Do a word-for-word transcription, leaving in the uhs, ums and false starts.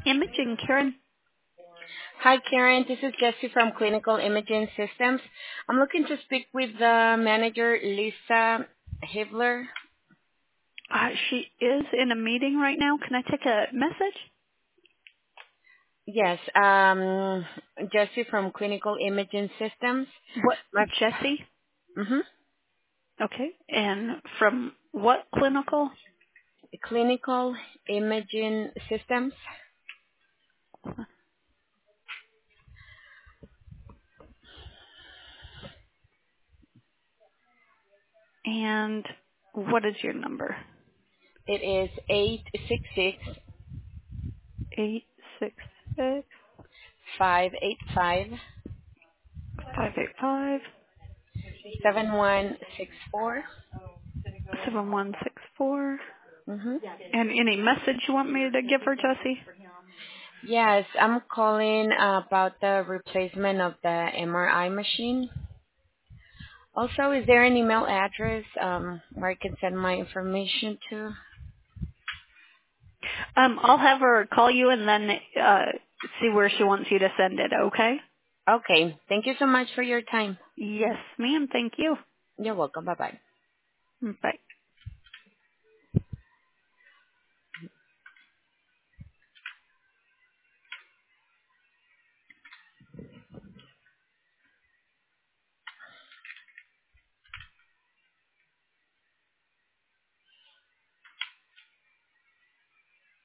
Imaging, Karen. Hi, Karen. This is Jessie from Clinical Imaging Systems. I'm looking to speak with the manager, Lisa Hibler. Uh, she is in a meeting right now. Can I take a message? Yes, um, Jessie from Clinical Imaging Systems. What, My, Jesse? mm-hmm. Okay. And from what clinical? Clinical Imaging Systems. And what is your number? It is eight six six, Eight six six five eight five, five eight five seven one six four. seven one six four. Mm-hmm. And any message you want me to give her, Jesse? Yes, I'm calling about the replacement of the M R I machine. Also, is there an email address um, where I can send my information to? Um, I'll have her call you and then uh, see where she wants you to send it, okay? Okay. Thank you so much for your time. Yes, ma'am. Thank you. You're welcome. Bye-bye. Bye.